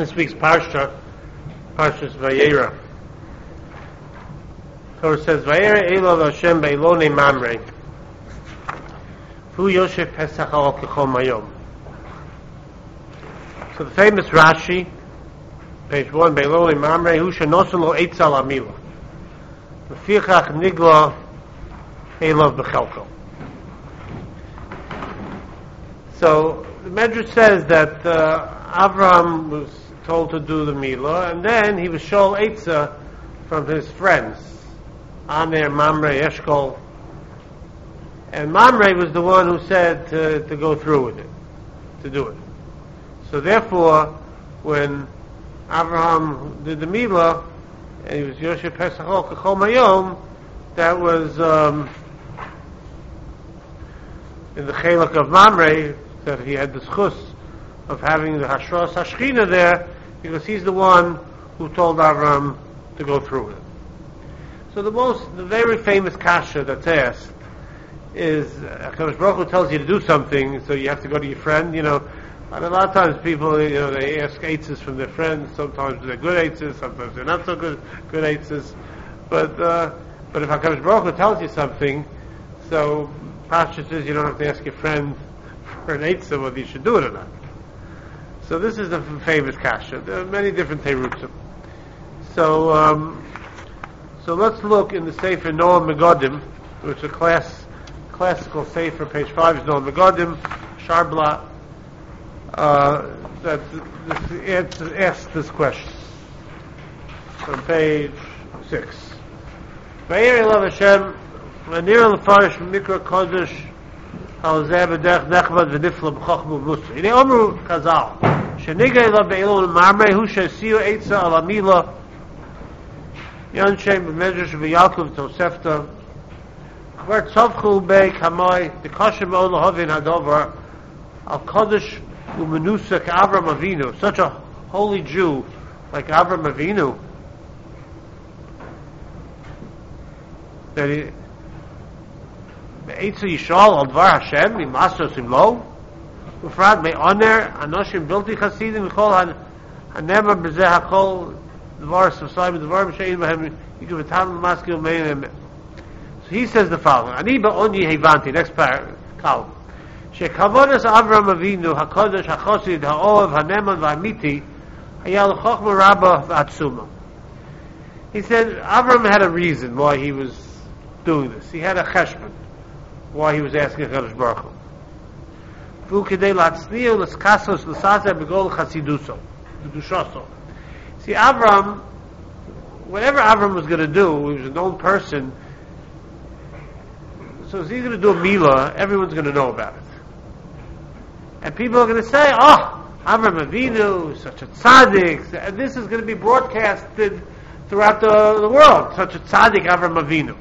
This week's Parshas Vayera. So it says, Vayera Elov Hashem Be'ilonei Mamre Hu Yosef Pesach Al Kechol Mayom. So the famous Rashi, page 1, Be'ilonei Mamre Hu Shenosen Lo Eitz Al Amila Lefichach Nigla Elov B'Chelko. So the Medrash says that Avraham was told to do the Milah, and then he was Shol Eitzah from his friends, Aner, Mamre, Eshkol, and Mamre was the one who said to go through with it, to do it. So therefore, when Avraham did the Milah, and he was Yosef Pesach Al Kechol Mayom, that was in the Chelak of Mamre, that he had the schus of having the Hashras Hashchina there, because he's the one who told Avram to go through it. So the very famous kasha that's asked is, HaKadosh Baruch Hu tells you to do something, so you have to go to your friend, and a lot of times people, they ask eitzes from their friends, sometimes they're good eitzes, sometimes they're not so good eitzes, but if HaKadosh Baruch Hu tells you something, so Pasha says you don't have to ask your friend for an eitzah whether you should do it or not. So this is the famous kasha. There are many different terutzim. So let's look in the Sefer Noam Megadim, which is a classical Sefer, page 5 is Noam Megadim, Sharbla, that asks this question. On page 6. Vayir Elav Hashem, Vanir Lefarish Mikra Kodesh, Al Zeh B'derech Nechvad V'nifla B'chochmu V'musri. Hine Omru Chazal, Sheniga Elav Be'ilon Mamre, Hu Shesiu Eitza Al Amila, Yanshem B'medrash V'yalkov Tosefta, Chvar Tzavchu Bei Kamoi, Dekoshem Od Lahovin Hadover, Al Kodesh U'menusa K'Avram Avinu, such a holy Jew like Avram Avinu, that he Eitzu Yishal Al Dvar Hashem Mimasos Imlo Ufrad Me'oner Anoshim Bilti Chasidim V'chol Hanemar B'zeh HaKol Dvar Sosayim Dvar M'shein B'hem Yikuv V'tam L'maskil Me'em. So he says the following, Ani Ba'onyi Hevanti, next column, Shekavodas Avram Avinu HaKodesh HaChosid HaOev HaNeman V'Amiti Hayal Chochma Rabba V'Atzuma. He said Avram had a reason why he was doing this. He had a cheshbon why he was asking HaKadosh Baruch Hu. See, Avram, whatever Avram was going to do, he was a known person, so if he's going to do a milah, everyone's going to know about it. And people are going to say, Avram Avinu, such a tzaddik, and this is going to be broadcasted throughout the world, such a tzaddik Avram Avinu.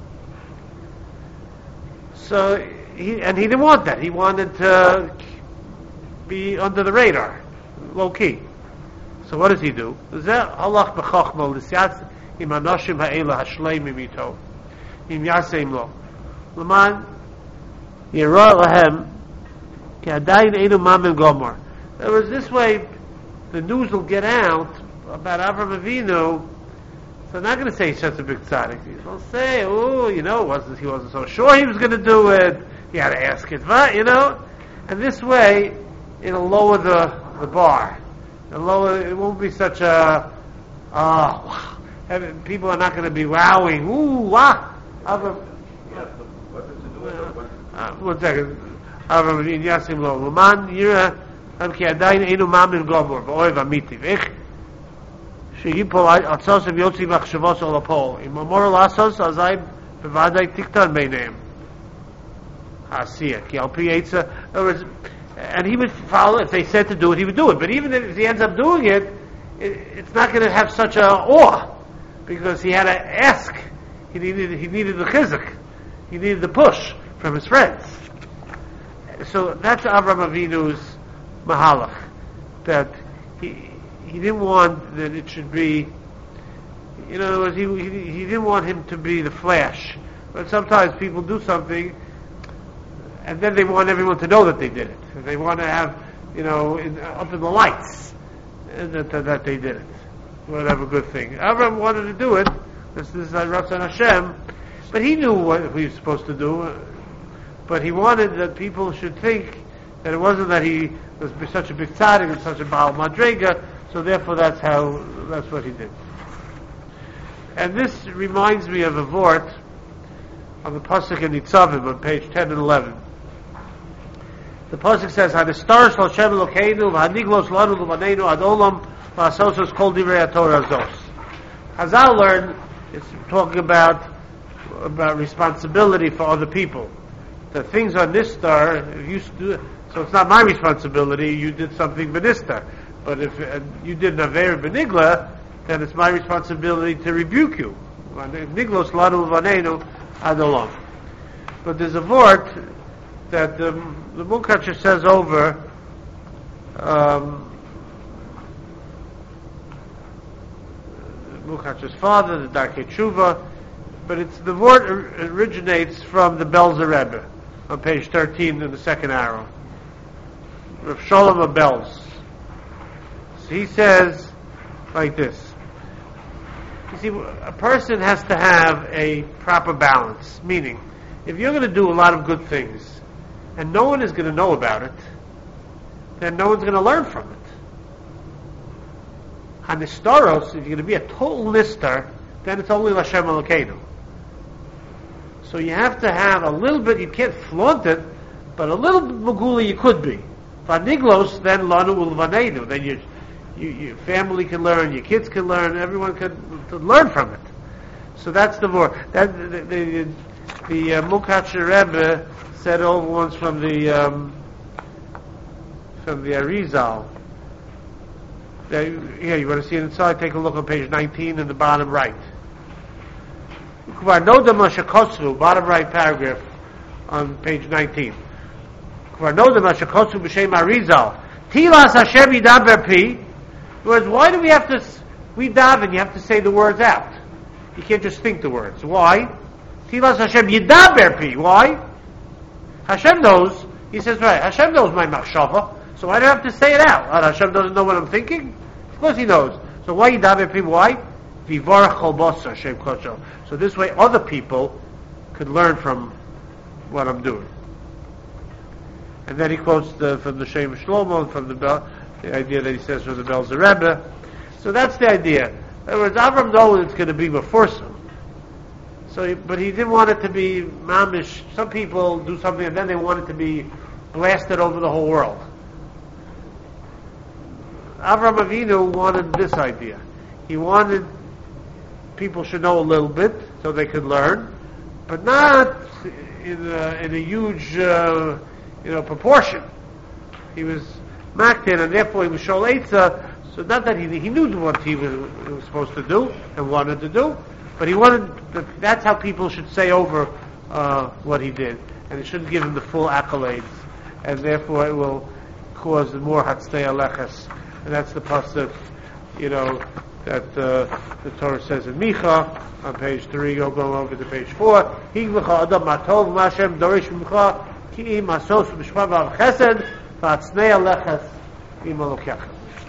So he didn't want that. He wanted to be under the radar, low key. So what does he do? Allah b'chochma l'siyatz im anoshim ha'ela hashleimim ito im yaseim lo l'man yirah lahem ki adayin einu mamim gomor. There was this way, the news will get out about Avram Avinu. So they're not going to say he's such a big tzaddik. They'll say, he wasn't so sure he was going to do it. He had to ask it, And this way, it'll lower the bar. It won't be such a, people are not going to be wowing, one second. Avram Yasim Lo, Luman, Yira, Amki Adayin, Einu Mamin Gomor, V'oev Amiti, V'ich, Shehipol Atzos of Yotzi Machshavos Olapol. In Memorial Asos, Azai Bevadai Tiktan Beineim. Asiya, Ki Alpi Eitza. In other words, and he would follow, if they said to do it, he would do it. But even if he ends up doing it, it's not going to have such a awe, because he had to ask. He needed the chizuk. He needed the push from his friends. So that's Avram Avinu's mahalach, that he didn't want that it should be, in other words, he didn't want him to be the flash. But sometimes people do something, and then they want everyone to know that they did it. They want to have, up in the lights. that they did it. Whatever good thing. Avram wanted to do it. This is Ratzon Hashem, but he knew what he was supposed to do. But he wanted that people should think that it wasn't that he was such a big tzaddik and such a Baal Madrega, so therefore that's what he did. And this reminds me of a vort on the pasuk in Nitzavim on page 10 and 11. The pasuk says, "Hanistar shel Hashem Elokeinu v'haniglos lanu l'vaneinu ad olam v'asosos kol divrei haTorah zos." Chazal learned it's talking about responsibility for other people. The things on this star, so it's not my responsibility. You did something benistar, but if you did an aver benigla, then it's my responsibility to rebuke you. Niglos lanu l'vaneinu ad olam. But there's a vort that the Munkacher says over Munkacher's father, the Darkei Tshuva, but it's the word originates from the Belzer Rebbe on page 13 in the second arrow. Rav Sholem of Belz. So he says like this. You see, a person has to have a proper balance, meaning if you're going to do a lot of good things and no one is going to know about it, then no one's going to learn from it. Hanistaros, if you're going to be a total nistar, then it's only Lashem Elokeinu. So you have to have a little bit, you can't flaunt it, but a little bit Magula you could be. Vaniglos, then Lanu Ulvaneinu, then your family can learn, your kids can learn, everyone can learn from it. So that's the word. The Munkacher Rebbe said over once from the Arizal. Yeah, you want to see it inside? Take a look on page 19 in the bottom right. Bottom right paragraph on page 19. Tilas Hashem yidaber pi. Whereas, why do we have to? We daven. You have to say the words out. You can't just think the words. Why? Tilas Hashem yidaber pi. Why? Hashem knows. He says, right. Hashem knows my machshava, so I don't have to say it out. Hashem doesn't know what I'm thinking. Of course He knows. So why yidaber pi? Why? Vivarach chol basar Hashem kodsho. So this way, other people could learn from what I'm doing. And then he quotes from the Shem Shlomo and from the idea that he says from the Belzer Rebbe. So that's the idea. In other words, Avram knows it's going to be meforsam. So, but he didn't want it to be mamish. Some people do something and then they want it to be blasted over the whole world. Avram Avinu wanted this idea. He wanted people should know a little bit so they could learn, but not in a huge proportion. He was maktin, and therefore he was shol eitzah. So not that he knew what he was supposed to do and wanted to do, but he wanted. That's how people should say over what he did, and it shouldn't give him the full accolades, and therefore it will cause more hatztei alechas, and that's the pasuk, that the Torah says in Micha on page 3. Go over to page 4. Higlecha adam matov mashem dorish micha ki masos b'shma v'chesed v'atznei alechas imalokecha.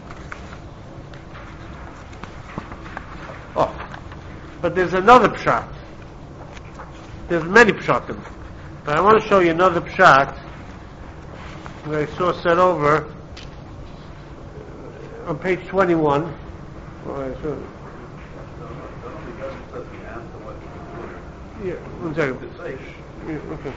But there's another pshat. There's many pshatim, but I want to show you another pshat where I saw set over on page 21. Yeah, 1 second. Yeah, okay.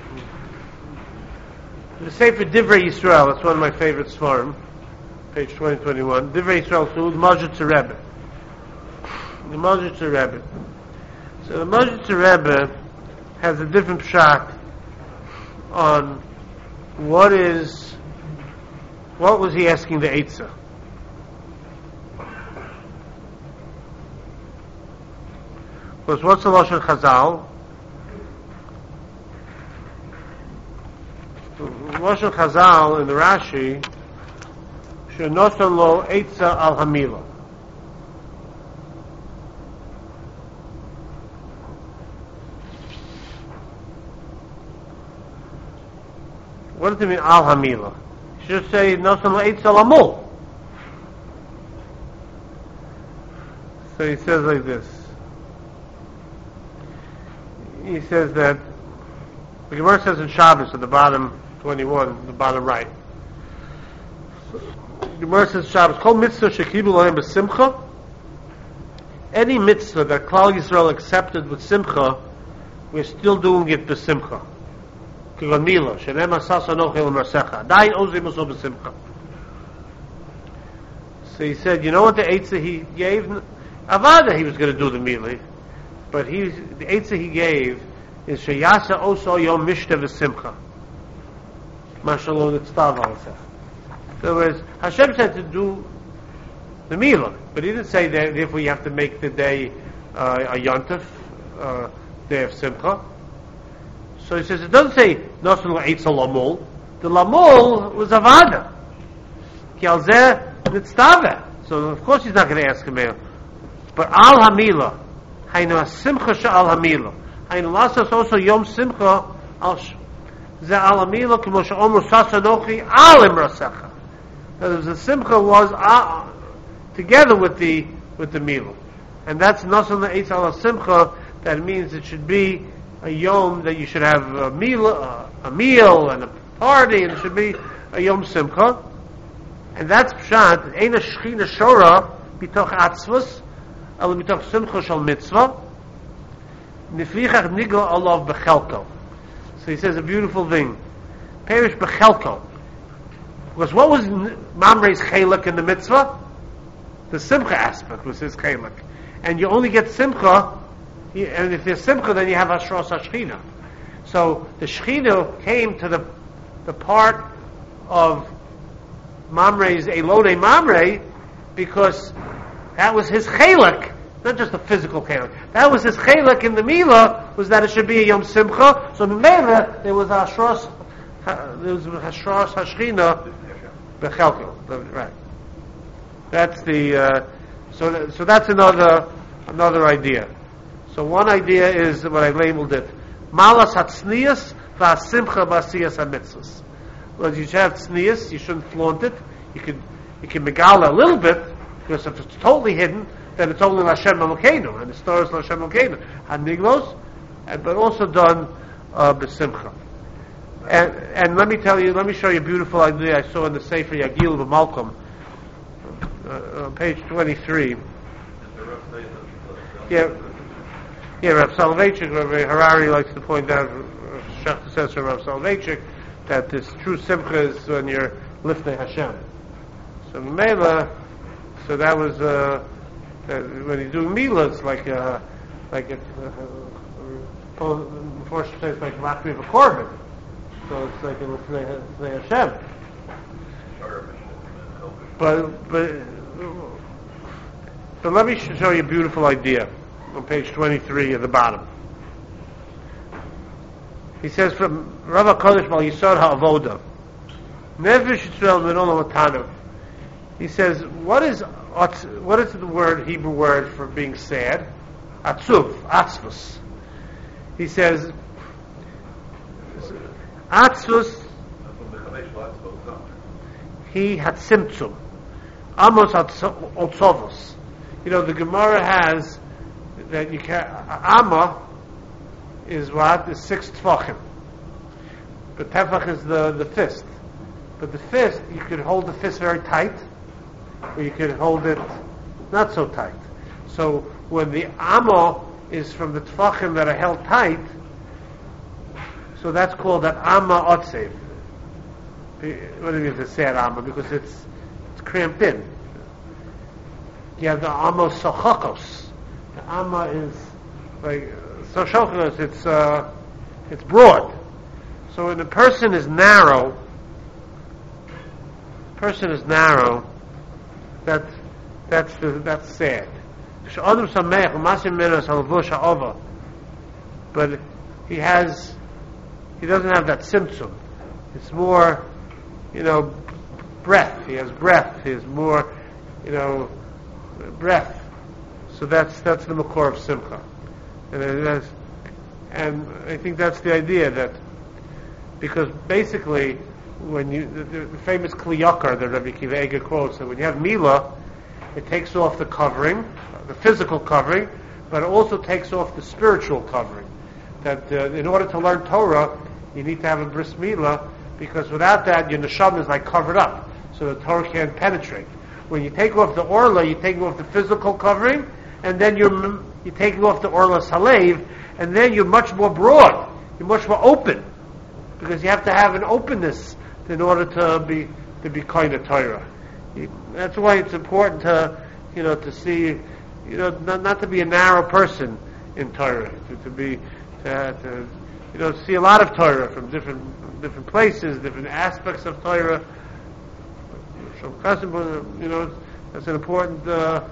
The Sefer Divrei Yisrael, that's one of my favorite svarim, page 2021. Divrei Yisrael, so the Majid Rebbe. The Majid Rebbe. So the Majid Rebbe has a different pshat on what was he asking the Eitzah? Because what's the Lashon Chazal? Lashon Chazal in the Rashi, Shenosan lo Eitzah al Hamila. What does it mean al Hamila? You should say Nosan lo Eitzah al Amul. So he says like this. He says that the Gemara says in Shabbos at the bottom 21, the bottom right. The Gemara says Shabbos, Kol mitzvah shekibu lahem b'simcha. Any mitzvah that Klal Yisrael accepted with simcha, we're still doing it b'simcha. Kigon mila, shenem asas anochel marsecha. Dain ozim oso b'simcha. So he said, you know what the eitzah he gave? Avada he was going to do the mila, but the eitzah he gave is sheyasa oso yom mishta v'simcha. Mashallah nitztav al-sech. In other words, Hashem said to do the Mila, but he didn't say that if we have to make the day a Yontif, day of Simcha. So he says, it doesn't say Nosul Eitz Lamul. The Lamul was Avada. Ki al zeh nitztaveh. So of course he's not going to ask him. But Al Hamila, Hainu Simcha Sha'al Hamila, Hainu Lasas also Yom Simcha Al Zeh Al Hamila K'mo Sha'omer Sasanochi Al Imrasecha. The Simcha was together with the Mila. And that's Nasan Eitz Al Simcha. That means it should be a Yom that you should have a meal and a party, and it should be a Yom Simcha. And that's Pshat, Eina Shechina Shora, Bitoch Atzvus, Al Bitoch Simcha Shal Mitzvah, Niflichach Nigla Olav Bechelko. So he says a beautiful thing. Perish Bechelko. Because what was Mamre's Chelak in the mitzvah? The Simcha aspect was his Chelak. And you only get Simcha, and if there's Simcha, then you have Hashras HaShechina. So the Shechina came to the part of Mamre's Elone Mamre, because that was his Chelak, not just a physical Chelak. That was his Chelak in the Mila, was that it should be a Yom Simcha. So Mimela, there was Hashras HaShechina Bechelko. Right. That's the so that's another idea. So one idea is what I labeled it: Malas hatznius v'asimcha b'asiyas hamitzvos. Well, you should have tznius. You shouldn't flaunt it. You can megala a little bit, because if it's totally hidden, then it's only Hashem Elokeinu, and the story is Hashem Elokeinu. Haniglos, but also done b'simcha. And let me show you a beautiful idea I saw in the Sefer Yagil B'Malcolm, on page 23. Rav Soloveitchik, Rav Harari likes to point out, Shechta says from Rav Soloveitchik, that this true simcha is when you're lifting Hashem. So Mela, so that was when you do Mila, it's like before she says like Makri of a Korban. So it's like a Hashem. But let me show you a beautiful idea on page 23 at the bottom. He says from Rav HaKadosh Bal Yisod HaAvoda, Nefesh Yisrael Min Matanu. He says, what is the Hebrew word for being sad? Atzuv, atzvus. He says, atzvus, he had simtsum. Amos otzovus. You know, the Gemara has that you can. Amma is what? Is 6 tefachim. But tefach is the fist. But the fist, you could hold the fist very tight, or you could hold it not so tight. So when the amma is from the tefachim that are held tight, so that's called that amma otsev. What do you mean to say amma? Because it's cramped in. You have the amma sochakos. The amma is like sochakos. It's broad. So when a person is narrow, that's sad. But he doesn't have that symptom. It's more, breath. He has breath. He has more, breath. So that's the makor of simcha. And I think that's the idea, that because basically when the famous Kli Yakar that Rabbi Akiva Eiger quotes, that when you have Mila, it takes off the covering, the physical covering, but it also takes off the spiritual covering. That in order to learn Torah, you need to have a bris milah, because without that, your neshama is like covered up, so the Torah can't penetrate. When you take off the orla, you're taking off the physical covering, and then you're taking off the orla salev, and then you're much more broad, you're much more open, because you have to have an openness in order to be kind of Torah. That's why it's important to see, not to be a narrow person in Torah, to see a lot of Torah from different places, different aspects of Torah. That's an important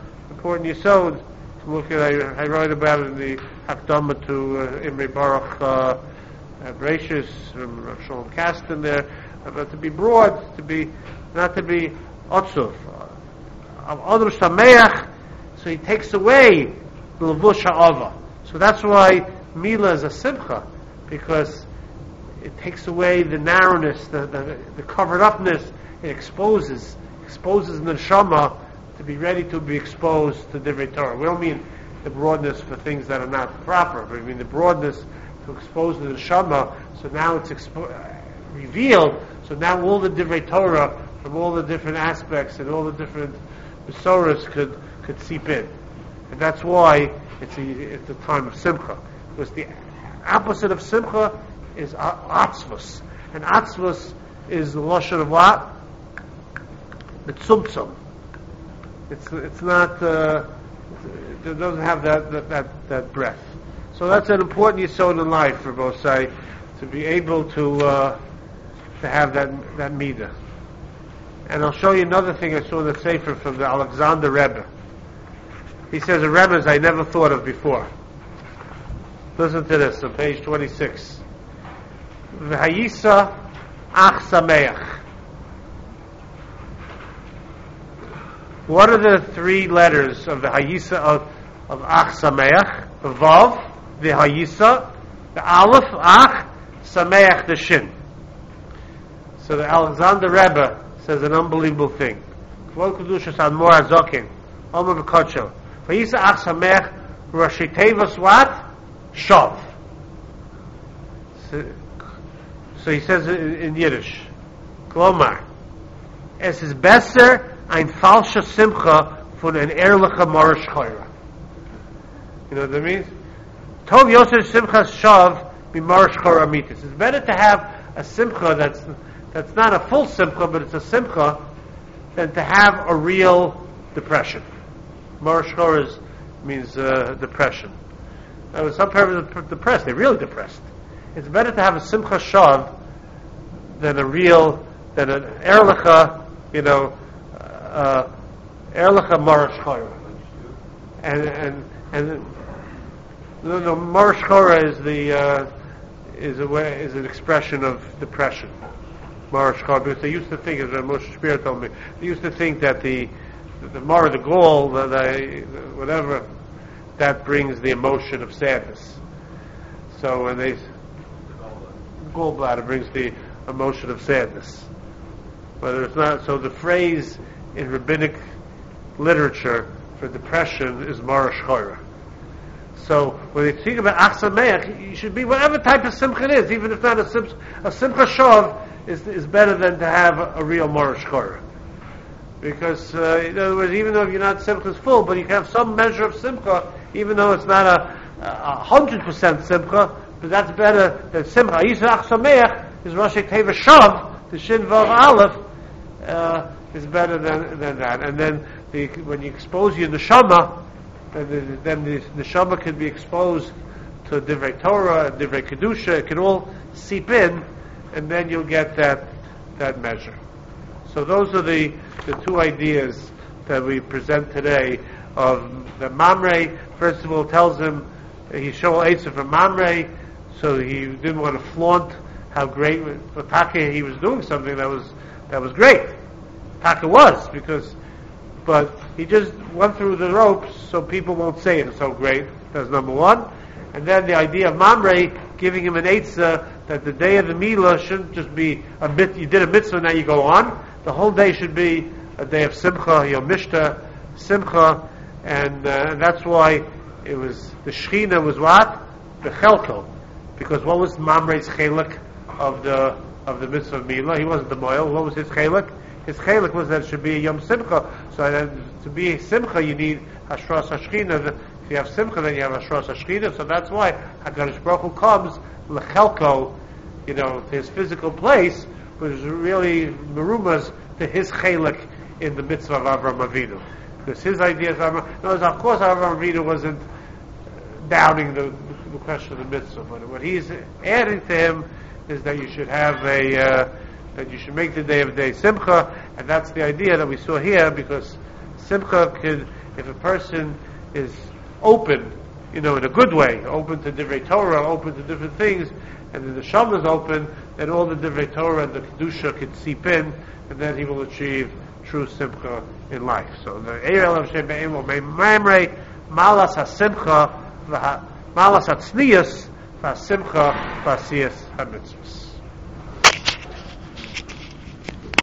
yesod to look at. I write about it in the Hakdama to Imre Baruch Bereshis from Rav Shalom Kasten there, about to be broad, not to be otzuf. Adam Sameach, so he takes away the levush ha'ava. So that's why Mila is a simcha, because it takes away the narrowness, the covered upness. It exposes the neshama to be ready to be exposed to Divrei Torah. We don't mean the broadness for things that are not proper, but we mean the broadness to expose the neshama. So now it's revealed. So now all the Divrei Torah from all the different aspects and all the different besoros could seep in, and that's why it's a time of simcha. Because the opposite of simcha is atzvus, and atzvus is the lashon of what? The tzumtzum. It's not. It doesn't have that breadth. So that's an important yesod in life for Bosai, to be able to have that midah. And I'll show you another thing I saw in the Sefer from the Alexander Rebbe. He says a Rebbe I never thought of before. Listen to this on page 26. V'hayisa ach sameach. What are the three letters of the Hayisa of ach sameach? The vav, the Hayisa, the aleph, ach, sameach, the shin. So the Alexander Rebbe says an unbelievable thing. Kvod Kedushas Admor HaZoken, Omer V'Kodsho. V'yisa ach sameach, Rashi Tevos what? Shav. So he says in Yiddish, Klomar, es ist besser ein falsche Simcha von ein ehrlicher Morish Choyra. You know what that means? Tov Yosef Simcha Shav be Morish Choyra Mitis. It's better to have a Simcha that's not a full Simcha, but it's a Simcha, than to have a real depression. Morish Choyra means depression. Some people are depressed, they're really depressed. It's better to have a Simcha Shav than an Erlicha, Erlicha Morish Choyra. And the Morish Choyra is an expression of depression. Morish Choyra, because they used to think, as Moshe Shapiro told me, they used to think that the Mara, the goal, whatever, that brings the emotion of sadness. So when the gallbladder brings the emotion of sadness. Whether it's not, so the phrase in rabbinic literature for depression is Morish Choyra. So when you think about Ach Sameach, you should be whatever type of simcha it is, even if not a simcha shav is better than to have a real Morish Choyra. Because in other words, even though you're not simcha's full, but you can have some measure of simcha, even though it's not a 100% simcha, but that's better than simcha. Yisra Ach Sameach is Rashi Teva Shav, the Shin Vav Aleph, is better than that. And then when you expose your neshama, then the neshama can be exposed to Divrei Torah, Divrei Kedusha. It can all seep in, and then you'll get that measure. So those are the two ideas that we present today. Of the Mamre, first of all, tells him he showed Eitzah from Mamre, so he didn't want to flaunt how great for Taka he was doing something that was great. Taka was, but he just went through the ropes so people won't say it's so great. That's number one. And then the idea of Mamre giving him an Eitzah that the day of the Milah shouldn't just be you did a mitzvah, now you go on. The whole day should be a day of Simcha, Yom Mishta, Simcha, and that's why it was, the Shechina was what? The Chelko. Because what was Mamre's Chelik of the mitzvah of Milah? He wasn't the Moel. What was his Chelik? His Chelik was that it should be a Yom Simcha. So then, to be a Simcha, you need Hashras HaShechina. If you have Simcha, then you have Hashras HaShechina. So that's why HaKadosh Baruch Hu comes Lechelko, to his physical place, which is really merumas to his Chelik in the mitzvah of Avraham Avinu. Because his idea is, of course Avraham Avinu wasn't doubting the question of the mitzvah, but what he's adding to him is that you should have that you should make the day of day Simcha, and that's the idea that we saw here, because Simcha could, if a person is open, in a good way, open to Divrei Torah, open to different things, and the neshama is open, then all the Divrei Torah and the Kedusha can seep in, and then he will achieve true Simcha in life. So the Eirel of Shem Be'im will be Mamrei, Malas HaSimcha, Malas HaTznius, VaSimcha, VaSiyas HaMitzvahs.